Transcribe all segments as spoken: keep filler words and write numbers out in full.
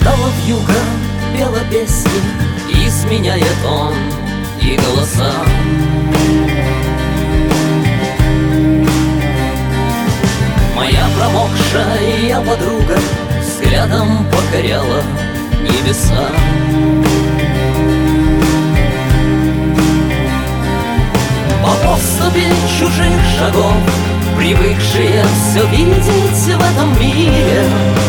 Соловьюга пела песни, изменяя тон и голоса. Моя промокшая подруга взглядом покоряла небеса. По поступе чужих шагов, привыкшие все видеть в этом мире,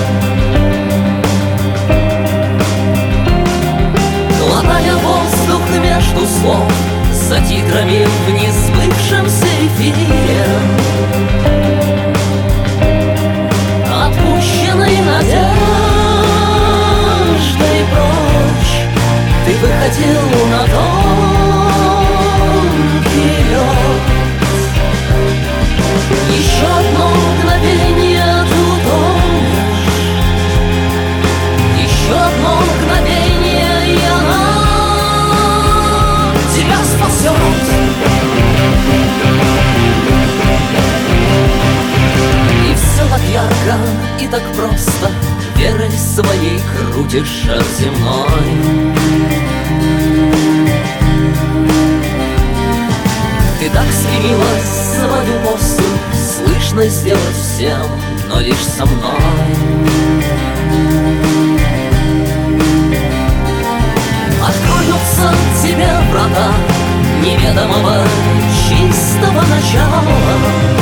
глотая воздух между слов, за титрами в несбывшемся эфире, отпущенной надеждой прочь, ты выходил на тонкий лед. Еще одно мгновение ты утонешь, еще одно мгновение, и она тебя спасет. И все так ярко и так просто, верой своей крутишь шар земной. Ты так стремилась свою посту слышно сделать всем, но лишь со мной. Откроются тебе врата неведомого чистого начала.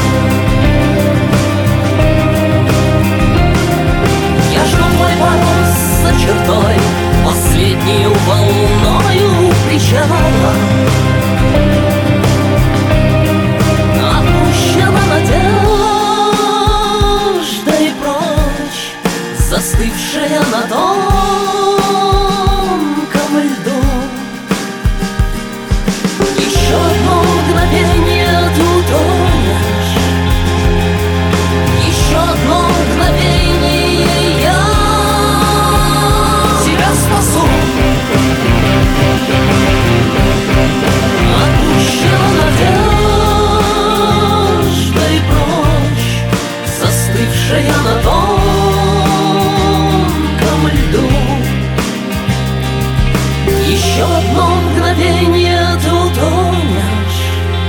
Я жду твой парус за чертой, последнюю волною причала. Отпущена надеждой прочь, застывшая на тонком льду. Еще одно мгновение ты утонешь, еще одно мгновение я тебя спасу. Отпущена надеждой прочь, застывшая на тонком льду. Еще одно мгновение ты утонешь,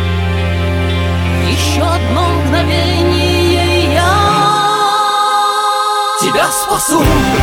еще одно мгновение я тебя спасу.